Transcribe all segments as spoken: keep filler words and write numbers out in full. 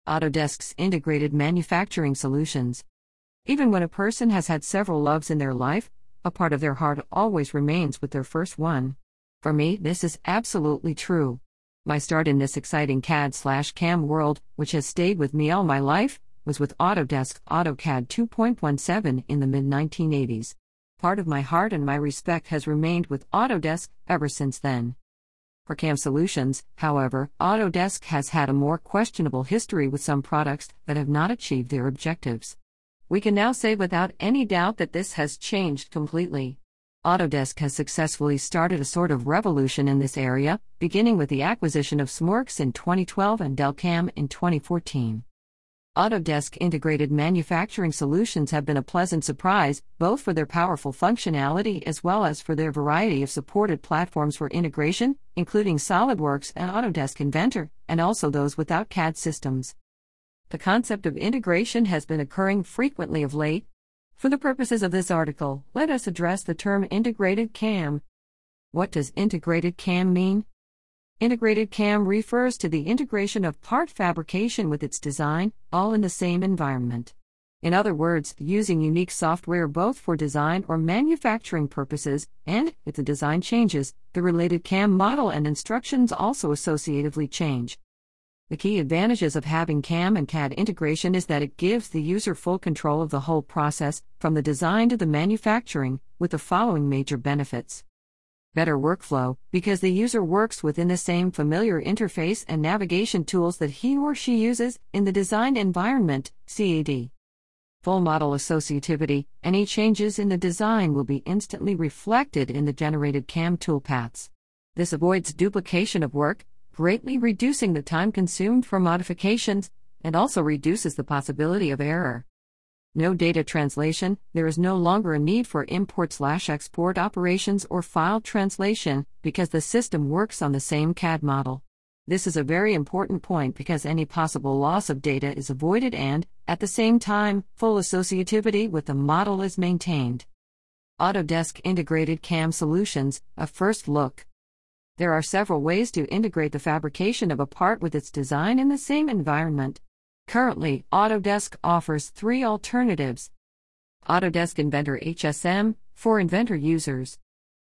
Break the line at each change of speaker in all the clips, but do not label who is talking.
Autodesk's integrated manufacturing solutions. Even when a person has had several loves in their life, a part of their heart always remains with their first one. For me, this is absolutely true. My start in this exciting C A D/C A M world, which has stayed with me all my life, was with Autodesk AutoCAD two point seventeen in the mid nineteen eighties. Part of my heart and my respect has remained with Autodesk ever since then. For C A M solutions, however, Autodesk has had a more questionable history with some products that have not achieved their objectives. We can now say without any doubt that this has changed completely. Autodesk has successfully started a sort of revolution in this area, beginning with the acquisition of Smorx in twenty twelve and Delcam in twenty fourteen. Autodesk integrated manufacturing solutions have been a pleasant surprise, both for their powerful functionality as well as for their variety of supported platforms for integration, including SolidWorks and Autodesk Inventor, and also those without C A D systems. The concept of integration has been occurring frequently of late. For the purposes of this article, let us address the term integrated C A M. What does integrated C A M mean? Integrated C A M refers to the integration of part fabrication with its design, all in the same environment. In other words, using unique software both for design or manufacturing purposes, and, if the design changes, the related C A M model and instructions also associatively change. The key advantages of having C A M and C A D integration is that it gives the user full control of the whole process, from the design to the manufacturing, with the following major benefits. Better workflow, because the user works within the same familiar interface and navigation tools that he or she uses in the designed environment, C A D. Full model associativity, any changes in the design will be instantly reflected in the generated C A M toolpaths. This avoids duplication of work, greatly reducing the time consumed for modifications, and also reduces the possibility of error. No data translation, there is no longer a need for import-slash-export operations or file translation, because the system works on the same C A D model. This is a very important point because any possible loss of data is avoided and, at the same time, full associativity with the model is maintained. Autodesk Integrated C A M Solutions, a first look. There are several ways to integrate the fabrication of a part with its design in the same environment. Currently, Autodesk offers three alternatives. Autodesk Inventor H S M, for Inventor users.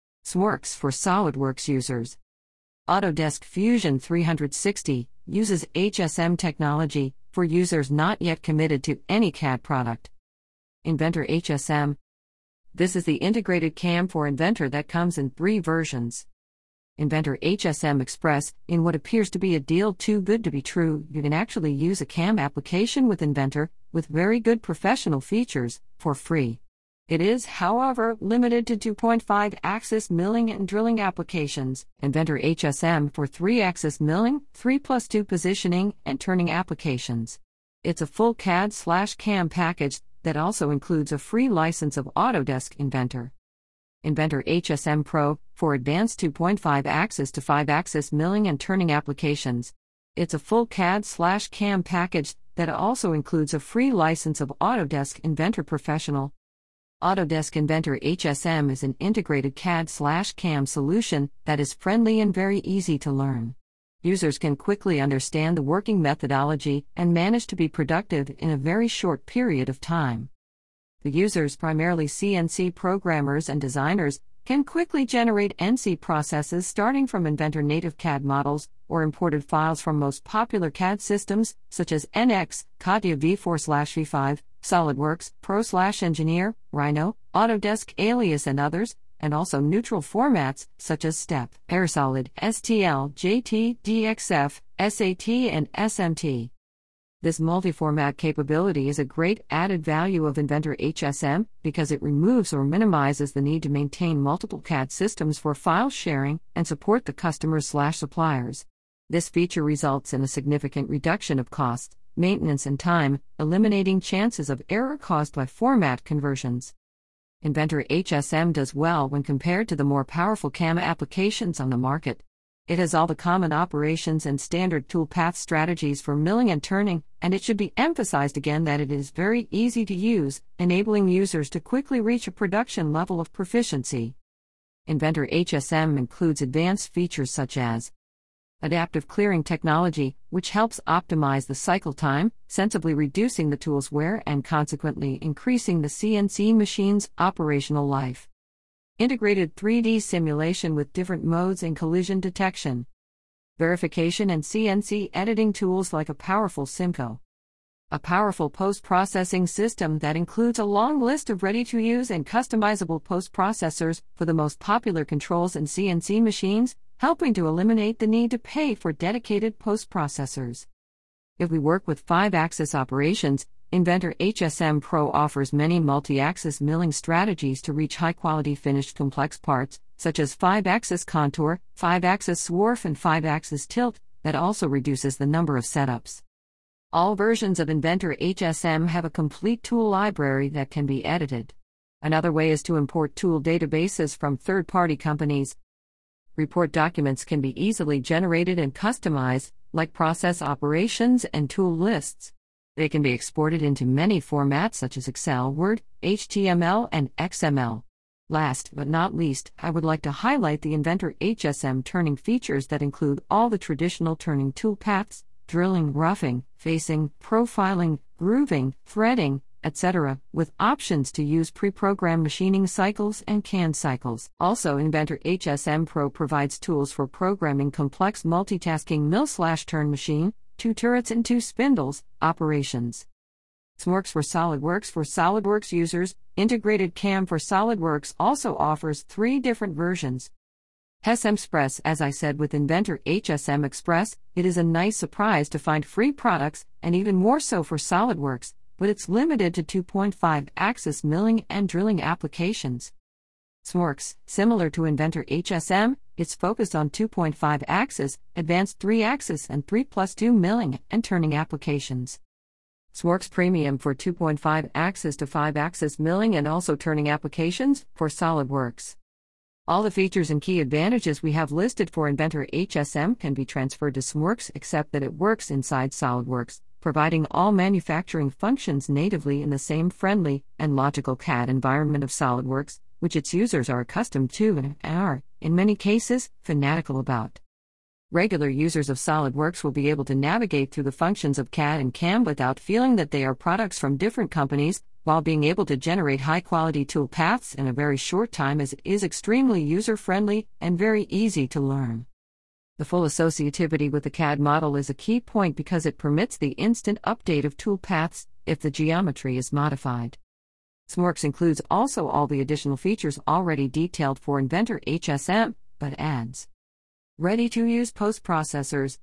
Smorx for SolidWorks users. Autodesk Fusion three sixty, uses H S M technology, for users not yet committed to any C A D product. Inventor H S M. This is the integrated C A M for Inventor that comes in three versions. Inventor H S M Express, in what appears to be a deal too good to be true, you can actually use a C A M application with Inventor, with very good professional features, for free. It is, however, limited to two point five axis milling and drilling applications. Inventor H S M for three axis milling, three plus two positioning, and turning applications. It's a full C A D/C A M package that also includes a free license of Autodesk Inventor. Inventor H S M Pro, for advanced two point five axis to five axis milling and turning applications. It's a full C A D/C A M package that also includes a free license of Autodesk Inventor Professional. Autodesk Inventor H S M is an integrated C A D/C A M solution that is friendly and very easy to learn. Users can quickly understand the working methodology and manage to be productive in a very short period of time. The users, primarily C N C programmers and designers, can quickly generate N C processes starting from Inventor native C A D models, or imported files from most popular C A D systems, such as N X, CATIA v four v five, SolidWorks, Pro/Engineer, Rhino, Autodesk Alias and others, and also neutral formats, such as STEP, Airsolid, S T L, J T, D X F, S A T and S M T. This multi-format capability is a great added value of Inventor H S M because it removes or minimizes the need to maintain multiple C A D systems for file sharing and support the customers/suppliers. This feature results in a significant reduction of cost, maintenance and time, eliminating chances of error caused by format conversions. Inventor H S M does well when compared to the more powerful C A M applications on the market. It has all the common operations and standard toolpath strategies for milling and turning, and it should be emphasized again that it is very easy to use, enabling users to quickly reach a production level of proficiency. Inventor H S M includes advanced features such as Adaptive clearing technology, which helps optimize the cycle time, sensibly reducing the tool's wear and consequently increasing the C N C machine's operational life. Integrated three D simulation with different modes and collision detection. Verification and C N C editing tools like a powerful Simco. A powerful post-processing system that includes a long list of ready-to-use and customizable post-processors for the most popular controls and C N C machines, helping to eliminate the need to pay for dedicated post-processors. If we work with five-axis operations, Inventor H S M Pro offers many multi-axis milling strategies to reach high-quality finished complex parts, such as five-axis contour, five-axis swarf and five-axis tilt, that also reduces the number of setups. All versions of Inventor H S M have a complete tool library that can be edited. Another way is to import tool databases from third-party companies. Report documents can be easily generated and customized, like process operations and tool lists. They can be exported into many formats such as Excel, Word, H T M L, and X M L. Last but not least, I would like to highlight the Inventor H S M turning features that include all the traditional turning tool paths: drilling, roughing, facing, profiling, grooving, threading, et cetera, with options to use pre-programmed machining cycles and can cycles. Also, Inventor H S M Pro provides tools for programming complex multitasking mill-slash-turn machine, two turrets and two spindles, operations. SMORCS for SolidWorks. For SolidWorks users, Integrated C A M for SolidWorks also offers three different versions. H S M Express. As I said with Inventor H S M Express, it is a nice surprise to find free products, and even more so for SolidWorks, but it's limited to two point five axis milling and drilling applications. SMORCS, similar to Inventor H S M, it's focused on two point five axis, advanced three axis and three plus two milling and turning applications. SMORCS Premium for two point five axis to five axis milling and also turning applications for SolidWorks. All the features and key advantages we have listed for Inventor H S M can be transferred to SMORCS, except that it works inside SolidWorks, providing all manufacturing functions natively in the same friendly and logical C A D environment of SolidWorks, which its users are accustomed to and are, in many cases, fanatical about. Regular users of SolidWorks will be able to navigate through the functions of C A D and C A M without feeling that they are products from different companies, while being able to generate high-quality tool paths in a very short time, as it is extremely user-friendly and very easy to learn. The full associativity with the C A D model is a key point because it permits the instant update of tool paths if the geometry is modified. SMORCS includes also all the additional features already detailed for Inventor H S M, but adds ready-to-use post-processors,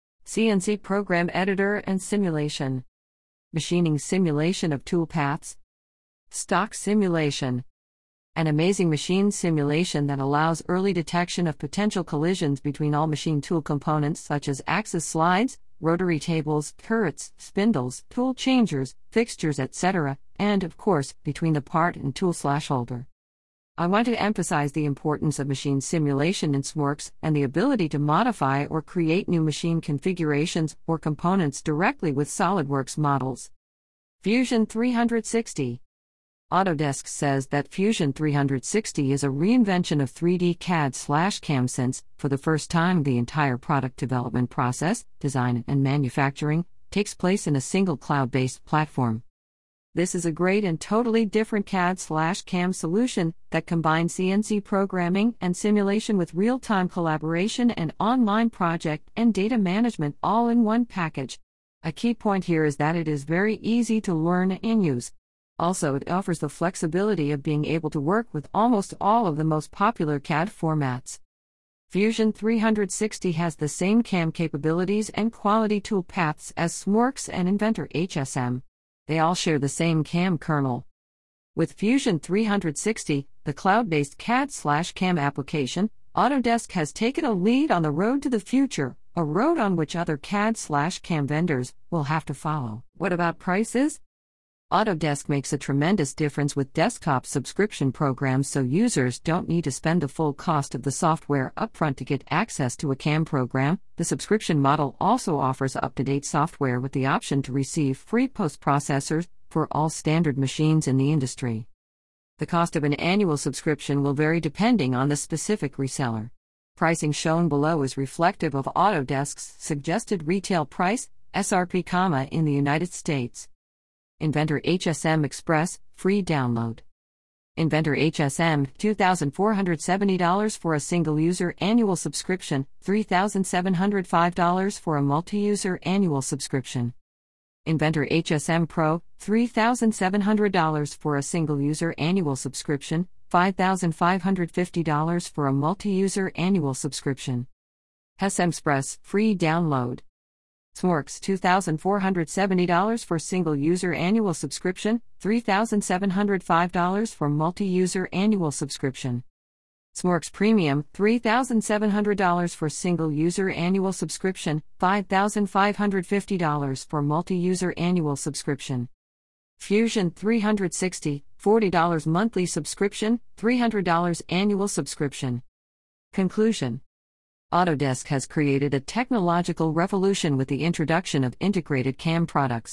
C N C program editor and simulation, machining simulation of tool paths, stock simulation, an amazing machine simulation that allows early detection of potential collisions between all machine tool components such as axis slides, rotary tables, turrets, spindles, tool changers, fixtures, et cetera, and, of course, between the part and tool/holder. I want to emphasize the importance of machine simulation in SMORCS and the ability to modify or create new machine configurations or components directly with SolidWorks models. Fusion three sixty. Autodesk says that Fusion three sixty is a reinvention of three D C A D slash C A M since, for the first time, the entire product development process, design and manufacturing, takes place in a single cloud-based platform. This is a great and totally different C A D slash C A M solution that combines C N C programming and simulation with real-time collaboration and online project and data management all in one package. A key point here is that it is very easy to learn and use. Also, it offers the flexibility of being able to work with almost all of the most popular C A D formats. Fusion three sixty has the same C A M capabilities and quality tool paths as SMORCS and Inventor H S M. They all share the same C A M kernel. With Fusion three sixty, the cloud-based C A D slash C A M application, Autodesk has taken a lead on the road to the future, a road on which other C A D slash C A M vendors will have to follow. What about prices? Autodesk makes a tremendous difference with desktop subscription programs, so users don't need to spend the full cost of the software upfront to get access to a C A M program. The subscription model also offers up-to-date software with the option to receive free post-processors for all standard machines in the industry. The cost of an annual subscription will vary depending on the specific reseller. Pricing shown below is reflective of Autodesk's suggested retail price, S R P, in the United States. Inventor H S M Express, free download. Inventor H S M, two thousand four hundred seventy dollars for a single-user annual subscription, three thousand seven hundred five dollars for a multi-user annual subscription. Inventor H S M Pro, three thousand seven hundred dollars for a single-user annual subscription, five thousand five hundred fifty dollars for a multi-user annual subscription. H S M Express, free download. Smorks, two thousand four hundred seventy dollars for single-user annual subscription, three thousand seven hundred five dollars for multi-user annual subscription. Smorks Premium, three thousand seven hundred dollars for single-user annual subscription, five thousand five hundred fifty dollars for multi-user annual subscription. Fusion three sixty, forty dollars monthly subscription, three hundred dollars annual subscription. Conclusion: Autodesk has created a technological revolution with the introduction of integrated C A M products.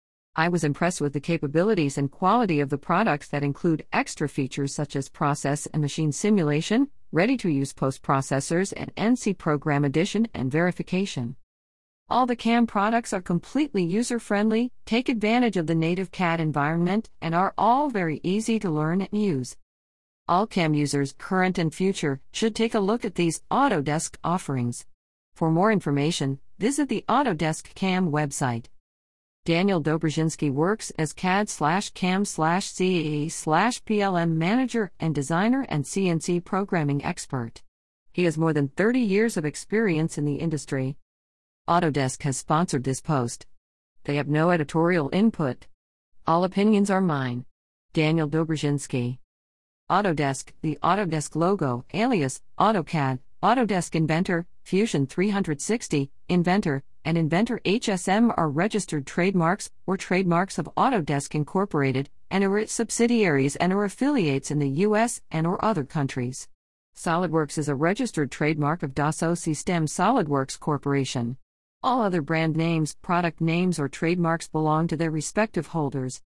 I was impressed with the capabilities and quality of the products that include extra features such as process and machine simulation, ready-to-use post-processors, and N C Program Edition and verification. All the C A M products are completely user-friendly, take advantage of the native C A D environment, and are all very easy to learn and use. All C A M users, current and future, should take a look at these Autodesk offerings. For more information, visit the Autodesk C A M website. Daniel Dobrzinski works as C A D slash C A M slash C A E slash P L M manager and designer and C N C programming expert. He has more than thirty years of experience in the industry. Autodesk has sponsored this post. They have no editorial input. All opinions are mine. Daniel Dobrzinski. Autodesk, the Autodesk logo, alias, AutoCAD, Autodesk Inventor, Fusion three sixty, Inventor, and Inventor H S M are registered trademarks or trademarks of Autodesk Incorporated, and or its subsidiaries and or affiliates in the U S and or other countries. SolidWorks is a registered trademark of Dassault Systèmes SolidWorks Corporation. All other brand names, product names or trademarks belong to their respective holders.